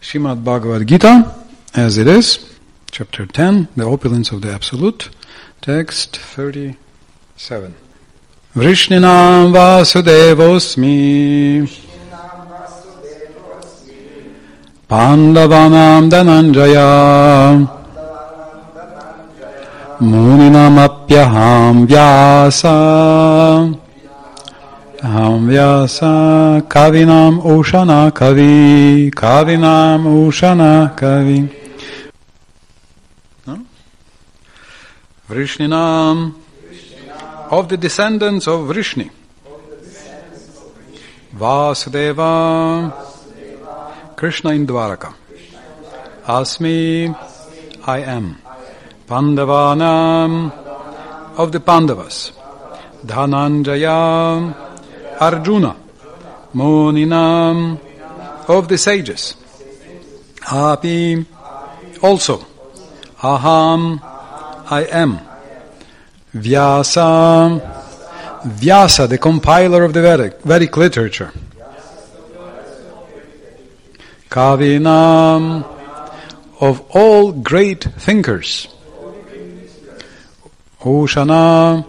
Srimad Bhagavad Gita, as it is, chapter 10, the opulence of the Absolute, text 37. Vrishninam Vasudevosmi Pandavanam Dhananjaya Muninam Apyaham Vyasa Aham Vyasa Kavinam Ushana Kavi Kavinam Ushana Kavi Vrishninam, of the descendants of Vrishni. Vasudeva, Krishna in Dwaraka. Asmi, I am. Pandavanam, of the Pandavas. Dhananjaya, Arjuna. Muninam, of the sages. Api, also. Aham, I am. Vyasa, Vyasa, the compiler of the Vedic literature. Kavinam, of all great thinkers. Ushana,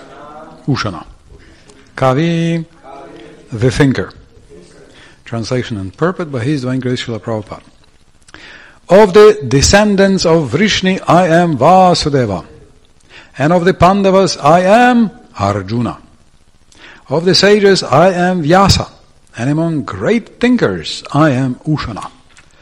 Kavi, the thinker. Translation and purport by His Divine Grace Srila Prabhupada. Of the descendants of Vrishni, I am Vasudeva. And of the Pandavas, I am Arjuna. Of the sages, I am Vyasa. And among great thinkers, I am Ushana.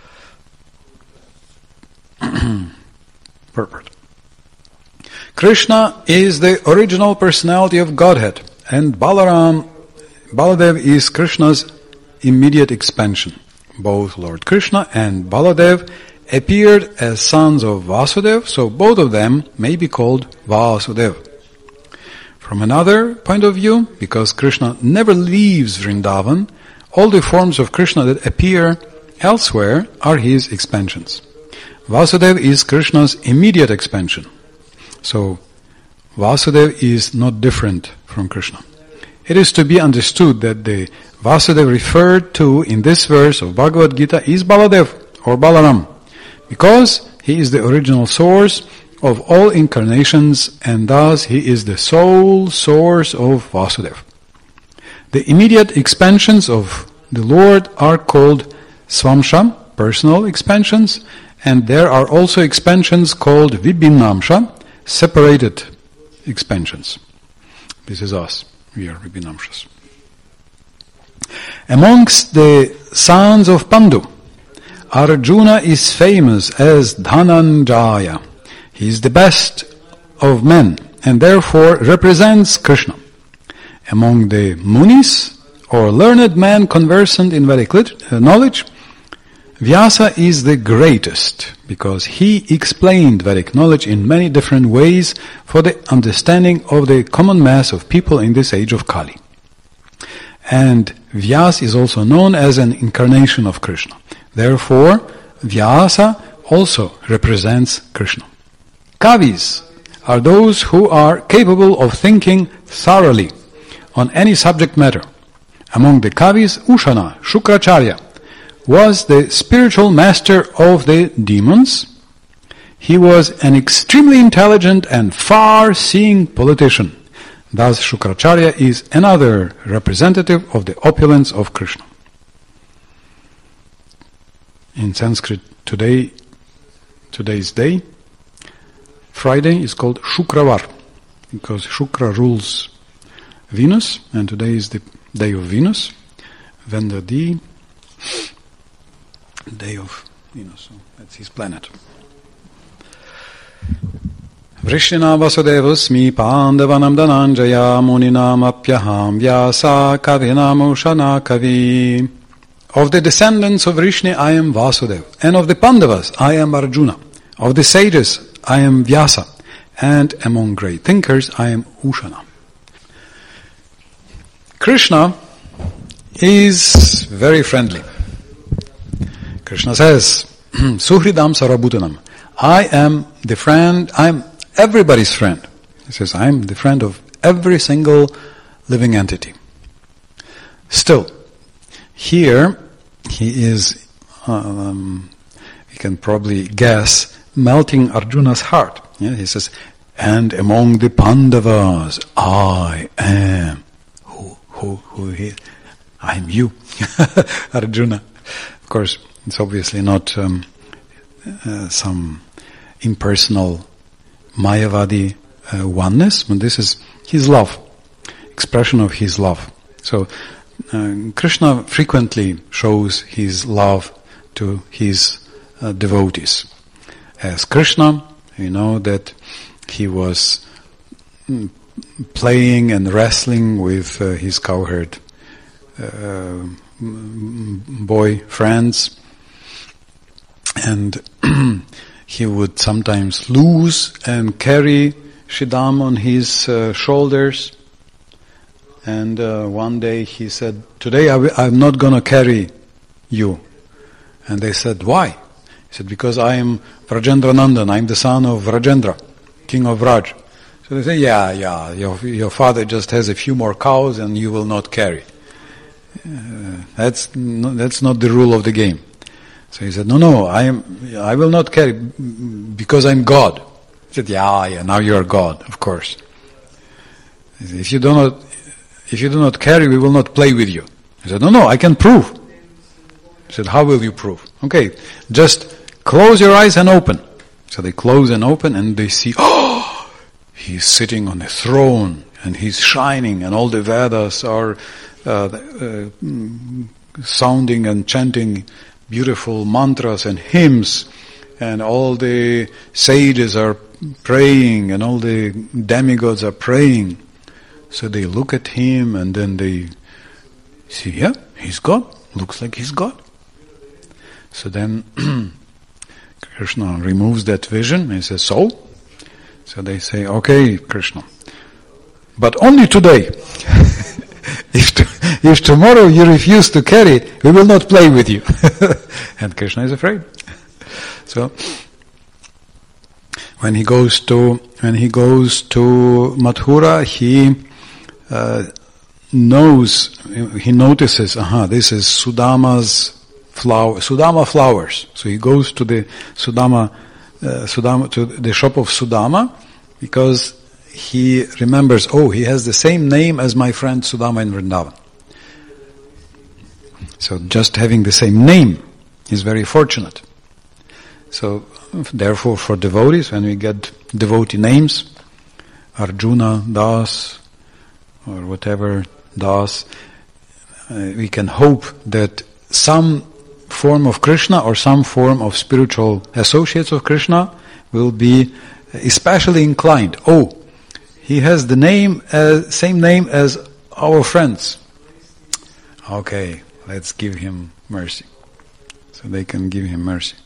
Purport. Krishna is the original personality of Godhead, and Baladev is Krishna's immediate expansion. Both Lord Krishna and Baladev appeared as sons of Vasudev, so both of them may be called Vasudev. From another point of view, because Krishna never leaves Vrindavan, all the forms of Krishna that appear elsewhere are his expansions. Vasudev is Krishna's immediate expansion. So, Vasudev is not different from Krishna. It is to be understood that the Vasudev referred to in this verse of Bhagavad Gita is Baladev or Balaram, because he is the original source of all incarnations and thus he is the sole source of Vasudev. The immediate expansions of the Lord are called Swamsha, personal expansions, and there are also expansions called Vibhinamsha, separated expansions. This is us. We are Vibhinamshas. Amongst the sons of Pandu, Arjuna is famous as Dhananjaya. He is the best of men and therefore represents Krishna. Among the Munis, or learned men conversant in Vedic knowledge, Vyasa is the greatest because he explained Vedic knowledge in many different ways for the understanding of the common mass of people in this age of Kali. And Vyasa is also known as an incarnation of Krishna. Therefore, Vyasa also represents Krishna. Kavis are those who are capable of thinking thoroughly on any subject matter. Among the Kavis, Ushana, Shukracharya, was the spiritual master of the demons. He was an extremely intelligent and far-seeing politician. Thus, Shukracharya is another representative of the opulence of Krishna. In Sanskrit, today's day, Friday is called Shukravar, because Shukra rules Venus, and today is the day of Venus, Vendredi, day of Venus, so that's his planet. Vrishna Vasudevasmi Pandavanam Dhananjaya Muninam Apyaham Vyasa Kavinam Ushana Kavi. Of the descendants of Vrishni, I am Vasudev, and of the Pandavas, I am Arjuna. Of the sages, I am Vyasa, and among great thinkers, I am Ushana. Krishna is very friendly. Krishna says, Suhridam Sarabhutanam, I am the friend, I am everybody's friend. He says, I am the friend of every single living entity. Still, here he is you can probably guess, melting Arjuna's heart. Yeah, he says, and among the Pandavas, I am. Who he? I'm you, Arjuna. Of course, it's obviously not some impersonal Mayavadi oneness, but this is his love, expression of his love. So Krishna frequently shows his love to his devotees. As Krishna, you know that he was playing and wrestling with his cowherd boy friends, and he would sometimes lose and carry Shidam on his shoulders. And one day he said, today I'm not going to carry you. And they said, why? He said, because I am Vrajendra Nandan, I'm the son of Vrajendra, king of Vraj. So they say, yeah, your father just has a few more cows and you will not carry. That's not the rule of the game. So he said, no, I will not carry because I'm God. He said, yeah, now you are God, of course. He said, if you do not carry, we will not play with you. He said, no, I can prove. He said, how will you prove? Okay, just close your eyes and open. So they close and open and they see, he's sitting on a throne and he's shining and all the Vedas are sounding and chanting beautiful mantras and hymns, and all the sages are praying and all the demigods are praying. So they look at him and then they see, yeah, he's God. Looks like he's God. So then Krishna removes that vision and he says, so they say, okay, Krishna, but only today. If tomorrow you refuse to carry, we will not play with you. And Krishna is afraid. So when he goes to Mathura, he notices, this is Sudama's Sudama flowers. So he goes to the Sudama to the shop of Sudama, because he remembers, he has the same name as my friend Sudama in Vrindavan. So just having the same name is very fortunate. So therefore for devotees, when we get devotee names, Arjuna Das, or whatever Das, we can hope that some form of Krishna or some form of spiritual associates of Krishna will be especially inclined. He has the same name as our friends. Okay, let's give him mercy. So they can give him mercy.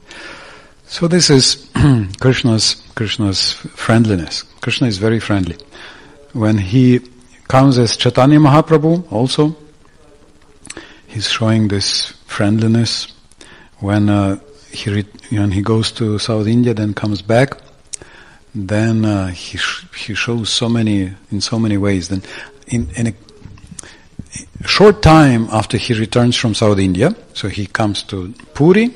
So this is Krishna's friendliness. Krishna is very friendly. When he comes as Chaitanya Mahaprabhu also, he's showing this friendliness. When he goes to South India, then comes back, then he shows in so many ways. Then in a short time after he returns from South India, so he comes to Puri,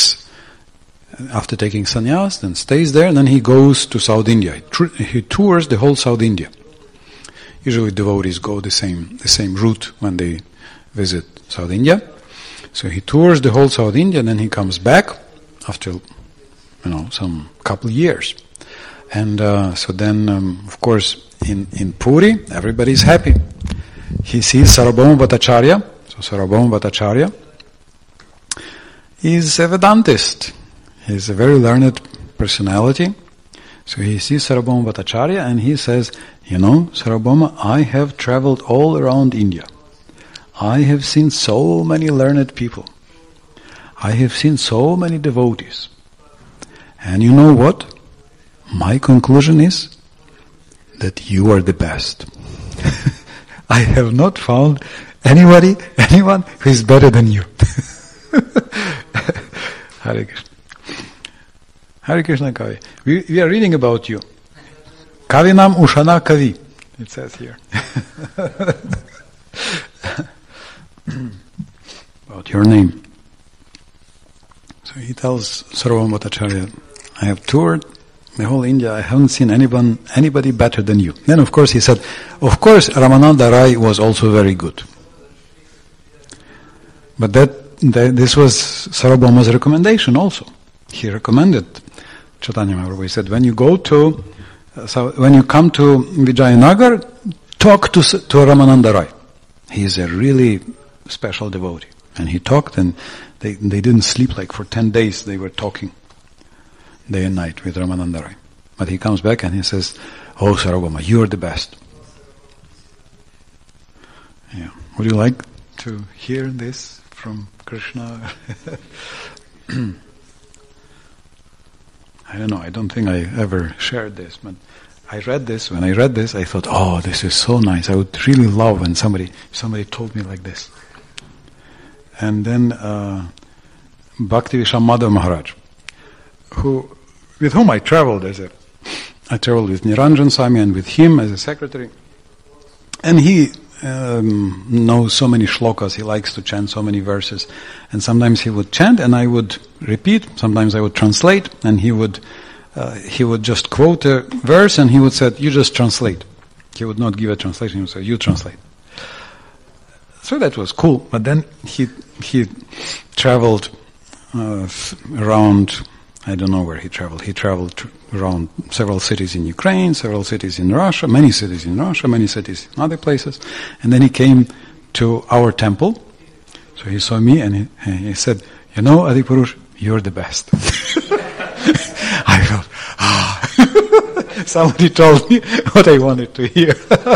after taking sannyas, then stays there, and then he goes to South India. He tours the whole South India. Usually devotees go the same route when they visit South India. So he tours the whole South India, and then he comes back after some couple years. And so then, of course, in Puri, everybody's happy. He sees Sarvabhauma Bhattacharya. So Sarvabhauma Bhattacharya is a Vedantist. He's a very learned personality. So he sees Sarvabhauma Bhattacharya and he says, Sarvabhauma, I have traveled all around India. I have seen so many learned people. I have seen so many devotees. And you know what? My conclusion is that you are the best. I have not found anyone who is better than you. Hare Krishna. Hare Krishna Kavi. We are reading about you. Kavinam Ushana Kavi, it says here. About your name. So he tells Sarvabhauma Bhattacharya, I have toured the whole India, I haven't seen anybody better than you. Then of course he said, of course Ramananda Rai was also very good. But this was Sarvabhauma's recommendation also. He recommended Chaitanya Mahaprabhu. He said, when you come to Vijayanagar, talk to Ramananda Rai. He is a really special devotee. And he talked, and they didn't sleep like for 10 days. They were talking day and night with Ramananda Rai. But he comes back and he says, oh Sarvabhauma, you're the best. Yeah. Would you like to hear this from Krishna? I don't know, I don't think I ever shared this, but when I read this, I thought, oh, this is so nice. I would really love when somebody told me like this. And then Bhakti Vishwammadava Maharaj, with whom I traveled I traveled with Niranjan Swami and with him as a secretary. And he knows so many shlokas, he likes to chant so many verses. And sometimes he would chant and I would repeat, sometimes I would translate, and he would just quote a verse and he would say, you just translate. He would not give a translation, he would say, you translate. So that was cool. But then he traveled around, I don't know where he traveled. He traveled around several cities in Ukraine, several cities in Russia, many cities in other places. And then he came to our temple. So he saw me and he said, you know, Adipurush, you're the best. I felt, somebody told me what I wanted to hear.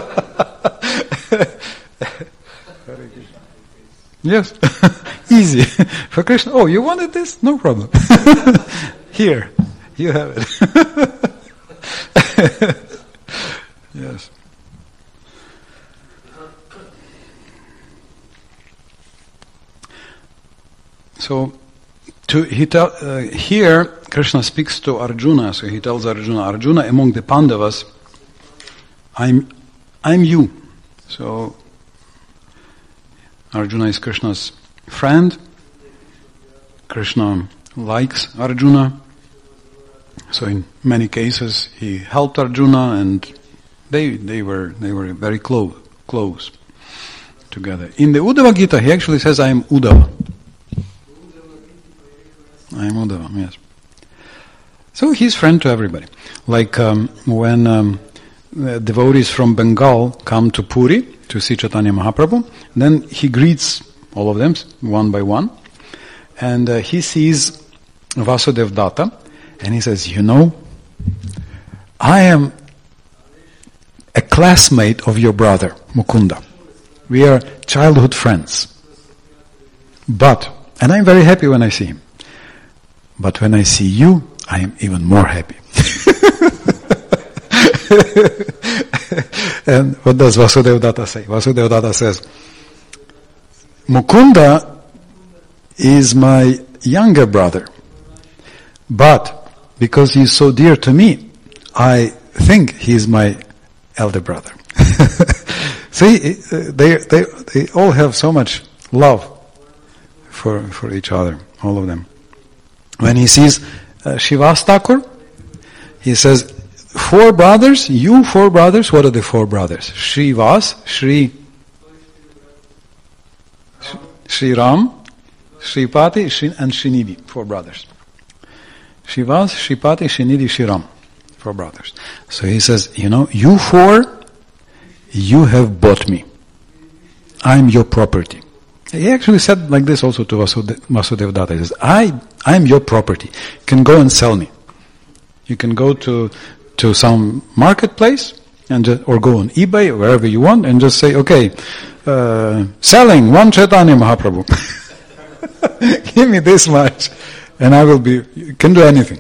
Yes, easy. For Krishna, oh, you wanted this? No problem. Here, you have it. Yes. So, here Krishna speaks to Arjuna. So he tells Arjuna, among the Pandavas, I'm you. So Arjuna is Krishna's friend. Krishna likes Arjuna. So in many cases he helped Arjuna, and they were very close together. In the Uddhava Gita he actually says, I am Uddhava. I am Uddhava, yes. So he's friend to everybody. Like when devotees from Bengal come to Puri to see Chaitanya Mahaprabhu, then he greets all of them one by one, and he sees Vasudev Datta, and he says, you know, I am a classmate of your brother, Mukunda. We are childhood friends. And I'm very happy when I see him. But when I see you, I am even more happy. And what does Vasudev Datta say? Vasudev Datta says, Mukunda is my younger brother, but because he is so dear to me, I think he is my elder brother. See, they all have so much love for each other, all of them. When he sees Shivas Thakur, he says, 4 brothers, you 4 brothers, what are the 4 brothers? Shivas, Shri Ram, Shripati, and Srinidhi, 4 brothers. Shivas, Shripati, Srinidhi, Shri Ram, 4 brothers. So he says, you know, you 4, you have bought me. I'm your property. He actually said like this also to Vasudev Datta. He says, I'm your property. You can go and sell me. You can go to some marketplace or go on eBay or wherever you want and just say, okay, selling 1 Chaitanya Mahaprabhu. Give me this much and you can do anything.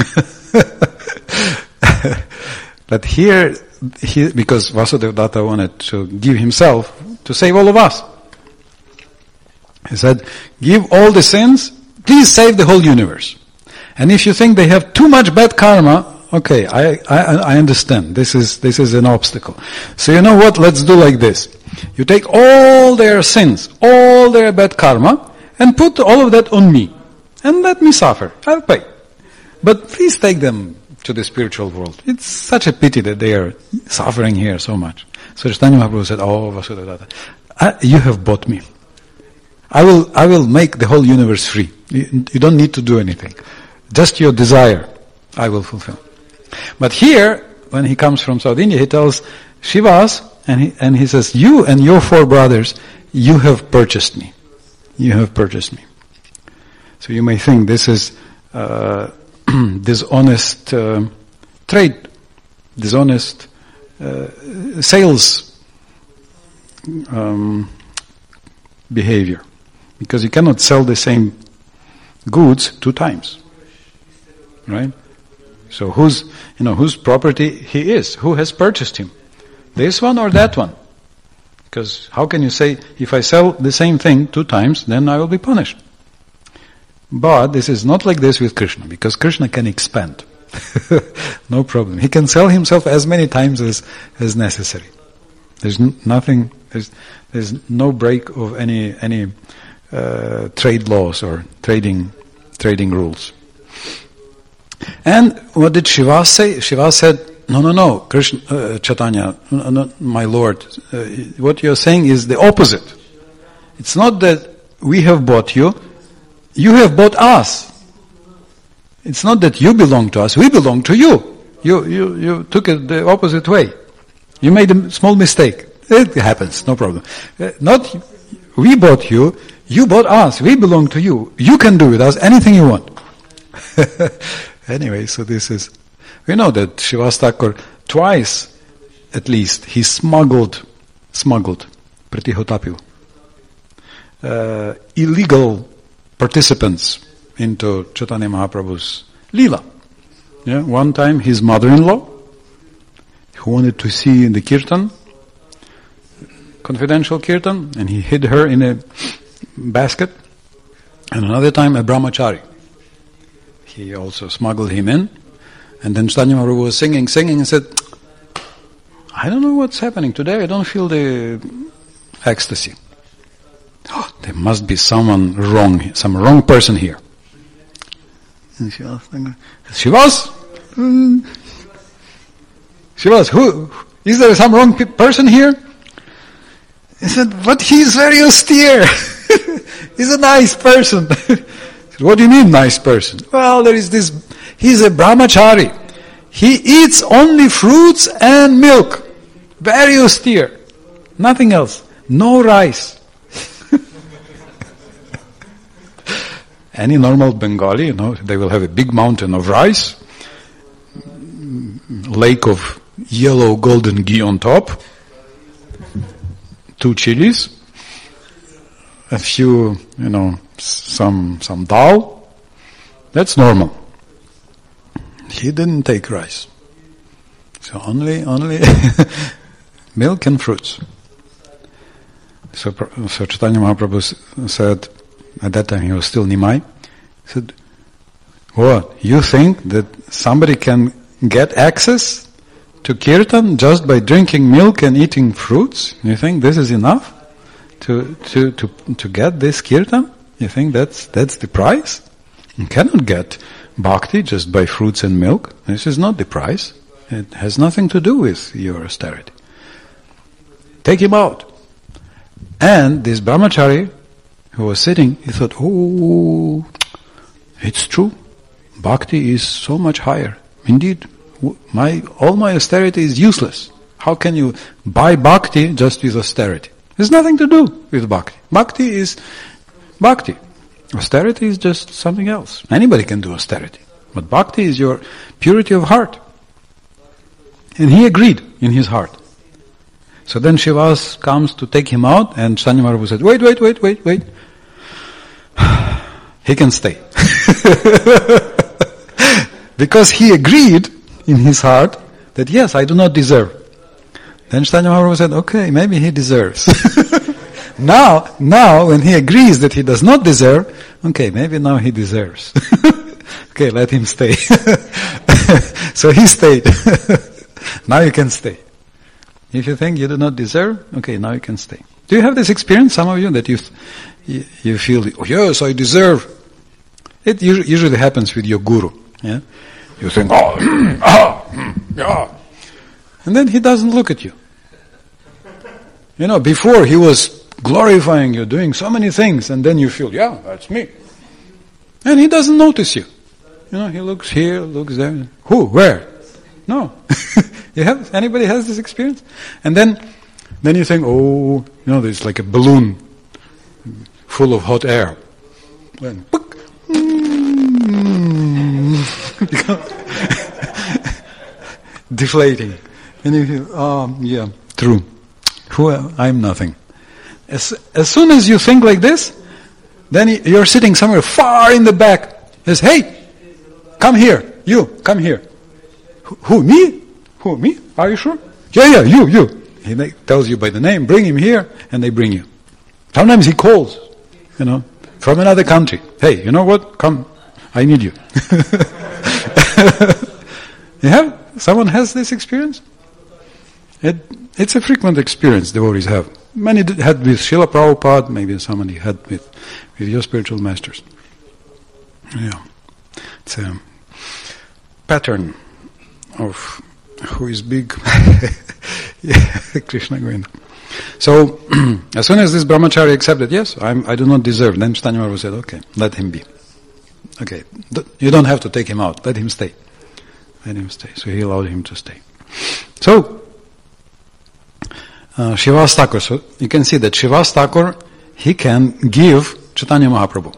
But here, because Vasudev Datta wanted to give himself to save all of us. He said, give all the sins, please save the whole universe. And if you think they have too much bad karma, okay, I understand. This is an obstacle. So you know what? Let's do like this. You take all their sins, all their bad karma, and put all of that on me. and let me suffer. I'll pay. But please take them to the spiritual world. It's such a pity that they are suffering here so much. So Chaitanya Mahaprabhu said, oh, Vasudevadtta, you have bought me. I will make the whole universe free. You don't need to do anything. Just your desire, I will fulfill. But here, when he comes from South India, he tells Shivas, and he says, you and your 4 brothers, you have purchased me. You have purchased me. So you may think this is dishonest trade, dishonest sales behavior. Because you cannot sell the same goods 2 times. Right? So whose property he is? Who has purchased him? This one or that one? Because how can you say, if I sell the same thing 2 times, then I will be punished? But this is not like this with Krishna, because Krishna can expand. No problem. He can sell himself as many times as necessary. There's nothing, there's no break of any trade laws or trading rules. And what did Shiva say? Shiva said, no, Krishna, Chaitanya, no, my Lord, what you're saying is the opposite. It's not that we have bought you, you have bought us. It's not that you belong to us, we belong to you. You took it the opposite way. You made a small mistake. It happens, no problem. Not we bought you, you bought us, we belong to you. You can do with us anything you want. Anyway, so this is, we know that Srivas Thakur twice, at least, he smuggled Pratihotapiu, illegal participants into Chaitanya Mahaprabhu's Leela. Yeah, one time his mother-in-law, who wanted to see in the kirtan, confidential kirtan, and he hid her in a basket. And another time a brahmachari. He also smuggled him in. And then Chaitanya Mahaprabhu was singing and said, I don't know what's happening today. I don't feel the ecstasy. Oh, there must be someone wrong, some wrong person here. And Shivas, who is there some wrong person here? He said, but he's very austere. He's a nice person. What do you mean, nice person? Well, he's a brahmachari. He eats only fruits and milk. Very austere. Nothing else. No rice. Any normal Bengali, they will have a big mountain of rice, lake of yellow golden ghee on top, 2 chilies, a few, some dal. That's normal. He didn't take rice. So only milk and fruits. So Chaitanya Mahaprabhu said, at that time he was still Nimai, said, what, you think that somebody can get access to kirtan just by drinking milk and eating fruits? You think this is enough to get this kirtan? You think that's the price? You cannot get bhakti just by fruits and milk. This is not the price. It has nothing to do with your austerity. Take him out. And this brahmachari who was sitting, he thought, oh, it's true. Bhakti is so much higher. Indeed, all my austerity is useless. How can you buy bhakti just with austerity? There's nothing to do with bhakti. Bhakti is bhakti. Austerity is just something else. Anybody can do austerity. But bhakti is your purity of heart. And he agreed in his heart. So then Shivas comes to take him out, and Chaitanya Mahaprabhu said, wait. He can stay. Because he agreed in his heart that yes, I do not deserve. Then Chaitanya Mahaprabhu said, okay, maybe he deserves. Now when he agrees that he does not deserve, okay, maybe now he deserves. Okay, let him stay. So he stayed. Now you can stay. If you think you do not deserve, okay, now you can stay. Do you have this experience, some of you, that you feel, oh yes, I deserve? It usually happens with your guru. Yeah? You think, yeah. And then he doesn't look at you. Before he was glorifying you, doing so many things, and then you feel, yeah, that's me. And he doesn't notice you. He looks here, looks there. Who? Where? No. Anybody has this experience? And then you think, there's like a balloon full of hot air. Then, deflating. And you feel, yeah, true. I'm nothing. As soon as you think like this, then you're sitting somewhere far in the back. Says, hey, come here. You, come here. Who, me? Who, me? Are you sure? Yeah, you. He tells you by the name, bring him here, and they bring you. Sometimes he calls, from another country. Hey, you know what? Come, I need you. Someone has this experience? It's a frequent experience devotees have. Many had with Srila Prabhupada, maybe somebody had with your spiritual masters. Yeah. It's a pattern of who is big. Krishna Govinda. So, as soon as this brahmachari accepted, yes, I do not deserve, then Chaitanya Mahaprabhu said, okay, let him be. Okay, you don't have to take him out, let him stay. Let him stay. So he allowed him to stay. So, Srivas Thakur, so you can see that Srivas Thakur, he can give Chaitanya Mahaprabhu.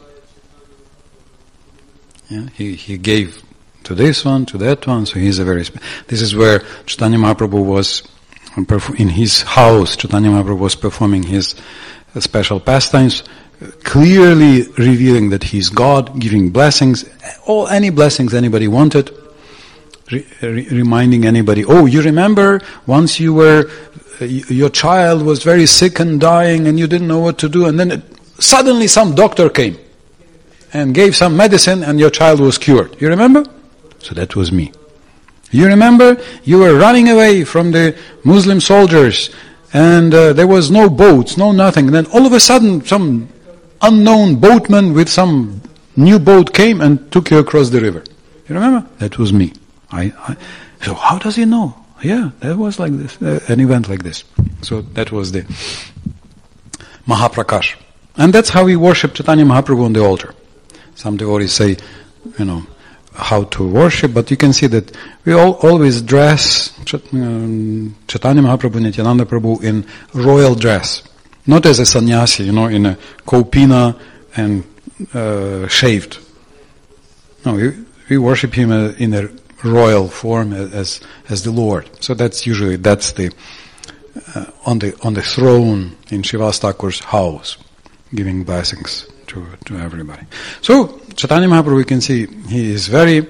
Yeah, he gave to this one, to that one, so he's a very... This is where Chaitanya Mahaprabhu was, in his house, Chaitanya Mahaprabhu was performing his special pastimes, clearly revealing that he's God, giving blessings, any blessings anybody wanted, reminding anybody, you remember once your child was very sick and dying and you didn't know what to do, and then suddenly some doctor came and gave some medicine and your child was cured. You remember? So that was me. You remember? You were running away from the Muslim soldiers and there was no boats, no nothing. And then all of a sudden some unknown boatman with some new boat came and took you across the river. You remember? That was me. So how does he know? Yeah, that was like this, an event like this. So that was the Mahaprakash. And that's how we worship Chaitanya Mahaprabhu on the altar. Some devotees say, how to worship, but you can see that we always dress Chaitanya Mahaprabhu, Nityananda Prabhu in royal dress. Not as a sannyasi, in a kaupina and shaved. No, we worship him in a royal form as the Lord. So that's the on the throne in Srivas Thakur's house, giving blessings to everybody. So Chaitanya Mahaprabhu, we can see he is very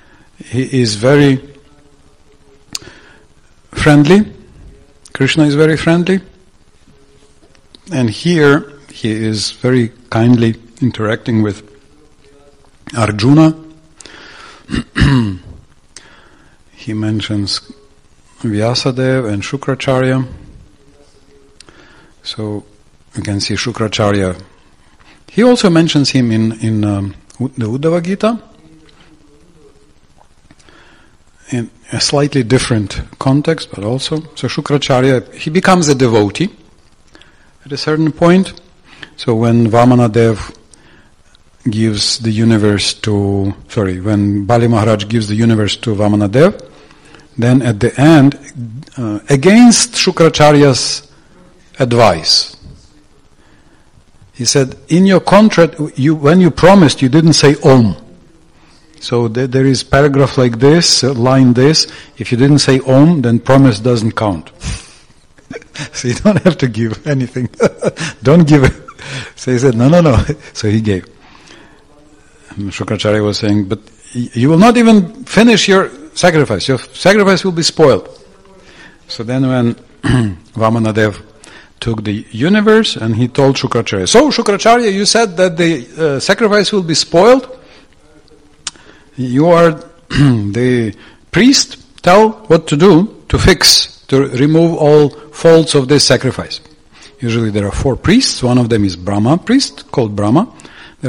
friendly. Krishna is very friendly, and here he is very kindly interacting with Arjuna. He mentions Vyasadeva and Shukracharya. So you can see Shukracharya. He also mentions him in the Uddhava Gita in a slightly different context, but also. So Shukracharya, he becomes a devotee at a certain point. So when Vamanadev gives the universe when Bali Maharaj gives the universe to Vamanadev, then at the end, against Shukracharya's advice, he said, in your contract, when you promised, you didn't say Om. So there is paragraph like this, line this, if you didn't say Om, then promise doesn't count. So you don't have to give anything. Don't give it. So he said, no. So he gave. Shukracharya was saying, but you will not even finish your sacrifice. Your sacrifice will be spoiled. So then when Vamanadev took the universe and he told Shukracharya, so Shukracharya, you said that the sacrifice will be spoiled. You are the priest. Tell what to do to remove all faults of this sacrifice. Usually there are 4 priests. One of them is Brahma priest, called Brahma. There are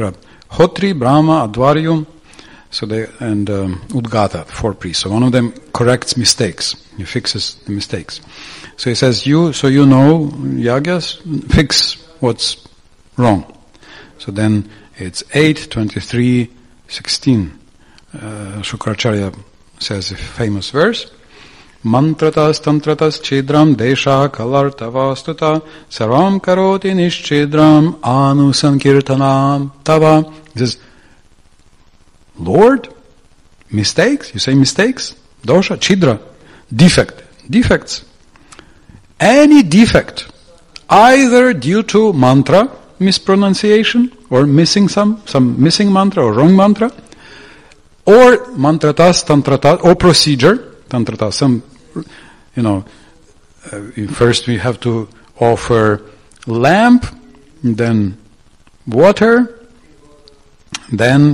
Hotri, Brahma, Advaryu, and Udgata, 4 priests. So one of them corrects mistakes. He fixes the mistakes. So he says, you know, yagas, fix what's wrong. So then it's 8, 23, 16. Shukracharya says a famous verse. Mantratas tantratas chidram desha kalartavastuta sarvam karoti nishchidram anu sankirtanam tava. He says, Lord, mistakes? You say mistakes? Dosha, chidra, defects. Any defect, either due to mantra mispronunciation or missing some missing mantra or wrong mantra, or mantratas, tantratas, or procedure, tantratas, first we have to offer lamp, then water, then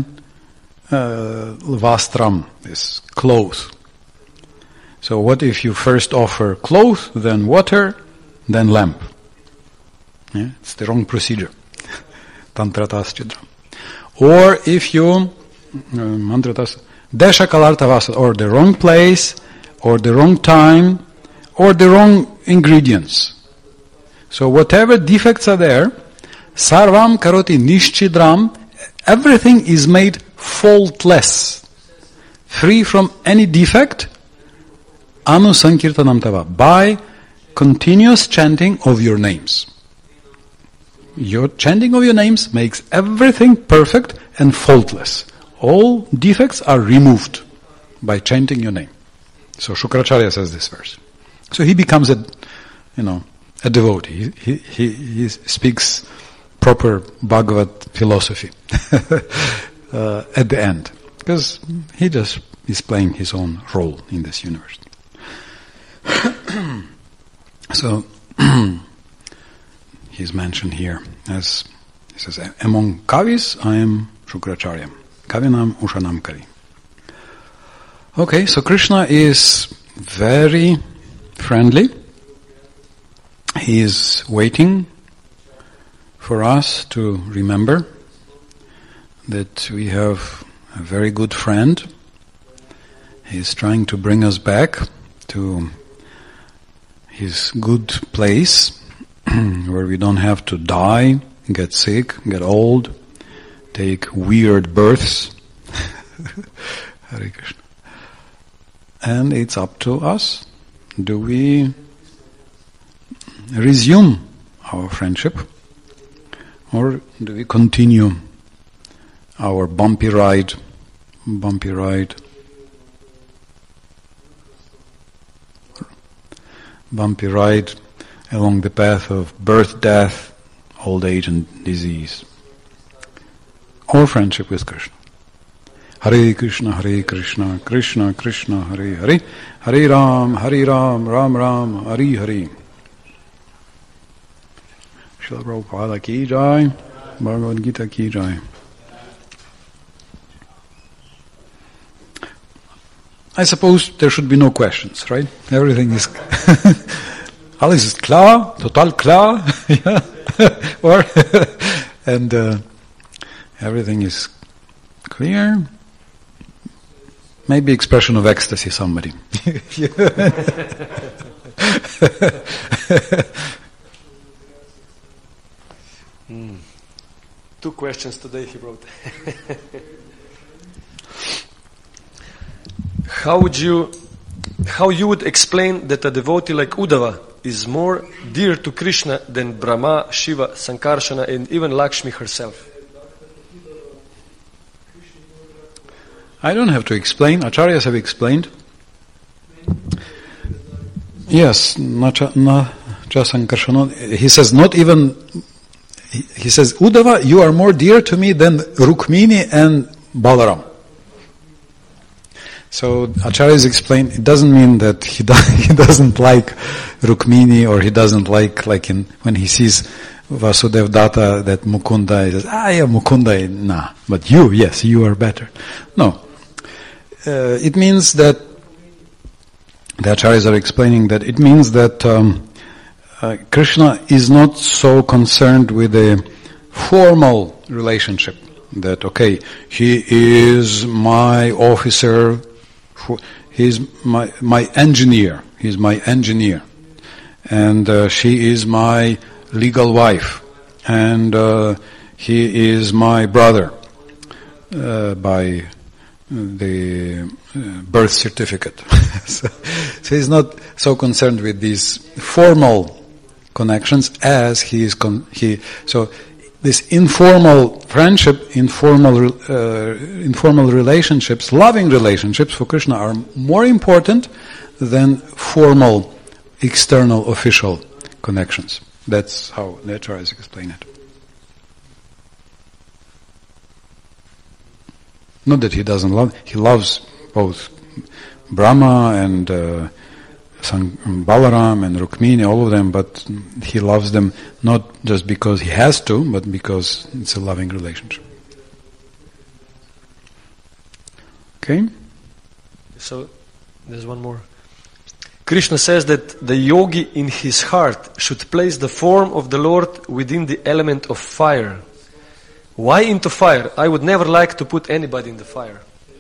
vastram, is clothes. So what if you first offer clothes, then water, then lamp? Yeah, it's the wrong procedure. Tantratas chidra. Or if you mantratas desha kalartavasa, or the wrong place, or the wrong time, or the wrong ingredients. So whatever defects are there, sarvam karoti nishchidram, everything is made faultless, free from any defect, anu sankirtanam tava, by continuous chanting of your names. Your chanting of your names makes everything perfect and faultless. All defects are removed by chanting your name. So Shukracharya says this verse. So he becomes a devotee. He speaks proper Bhagavad philosophy at the end, because he just is playing his own role in this universe. So he's mentioned here as, he says, among Kavis I am Shukracharya, Kavinam Ushanam Kari. Okay, so Krishna is very friendly. He is waiting for us to remember that we have a very good friend. He is trying to bring us back to his good place where we don't have to die, get sick, get old, take weird births. Hare Krishna. And it's up to us. Do we resume our friendship, or do we continue our bumpy ride along the path of birth, death, old age and disease, or friendship with Krishna? Hare Krishna, Krishna Krishna, Hare Hare, Hare Ram, Ram Ram, Hare Hare. Srila Prabhupada ki jai, Bhagavad Gita ki jai. I suppose there should be no questions, right? Everything is alles ist klar, total klar, or and everything is clear. Maybe expression of ecstasy, somebody. Two questions today he wrote. How you would explain that a devotee like Uddhava is more dear to Krishna than Brahma, Shiva, Sankarsana and even Lakshmi herself? I don't have to explain. Acharyas have explained. Yes, not just Sankarsana. He says not even. He says, Uddhava, you are more dear to me than Rukmini and Balaram. So Acharyas explained, it doesn't mean that he doesn't like Rukmini, or he doesn't like when he sees Vasudev Datta, that Mukunda, he says, yeah, Mukunda, nah. But you, yes, you are better. No. It means that, the Acharyas are explaining that it means that Krishna is not so concerned with a formal relationship that, okay, he is my officer, he's my engineer, he's my engineer, and she is my legal wife, and he is my brother by the birth certificate. So he's not so concerned with these formal connections as he is. So this informal friendship, informal relationships, loving relationships for Krishna are more important than formal, external, official connections. That's how the Acharyas explain it. Not that he doesn't love, he loves both Brahma and Balaram and Rukmini, all of them, but he loves them not just because he has to, but because it's a loving relationship. Okay? So, there's one more. Krishna says that the yogi in his heart should place the form of the Lord within the element of fire. Why into fire? I would never like to put anybody in the fire.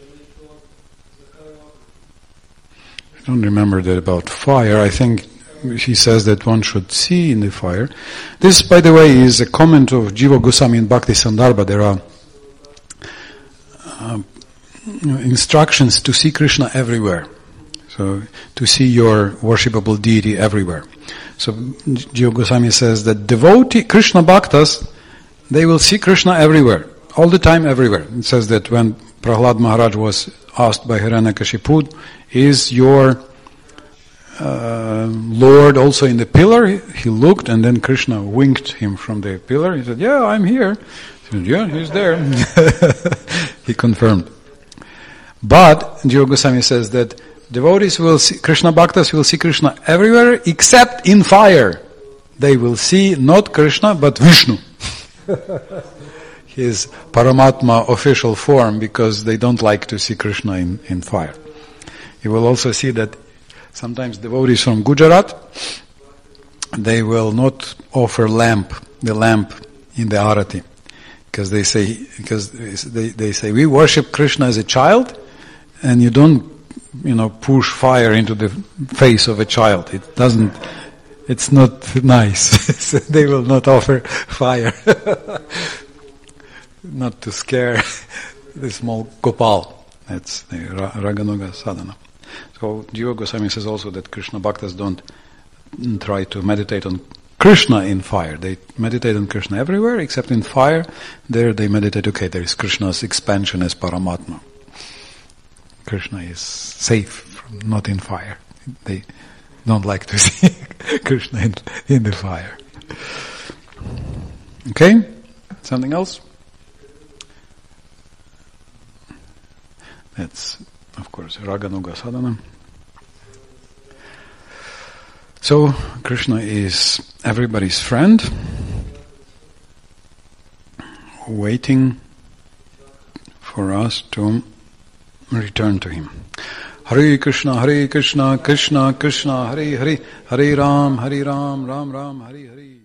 I don't remember that about fire. I think he says that one should see in the fire. This, by the way, is a comment of Jiva Goswami in Bhakti Sandarbha. There are instructions to see Krishna everywhere. So, to see your worshipable deity everywhere. So, Jiva Goswami says that Krishna Bhaktas, they will see Krishna everywhere, all the time, everywhere. It says that when Prahlad Maharaj was asked by Hiranyakashipu, is your Lord also in the pillar? He looked, and then Krishna winked him from the pillar. He said, yeah, I'm here. He said, yeah, he's there. He confirmed. But Jiva Goswami says that devotees will see, Krishna Bhaktas will see Krishna everywhere except in fire. They will see not Krishna but Vishnu. His Paramatma official form, because they don't like to see Krishna in fire. You will also see that sometimes devotees from Gujarat, they will not offer the lamp in the arati, because they say we worship Krishna as a child, and you don't push fire into the face of a child. It's not nice. So they will not offer fire. Not to scare the small Gopal. That's the Raganuga sadhana. So Jiva Goswami says also that Krishna Bhaktas don't try to meditate on Krishna in fire. They meditate on Krishna everywhere except in fire. There they meditate, okay, there is Krishna's expansion as Paramatma. Krishna is safe, not in fire. They don't like to see Krishna in the fire. Okay? Something else? That's, of course, Raganuga sadhana. So, Krishna is everybody's friend, waiting for us to return to him. Hare Krishna, Krishna Krishna, Hare Hare, Hare Ram, Ram Ram, Hare Hare.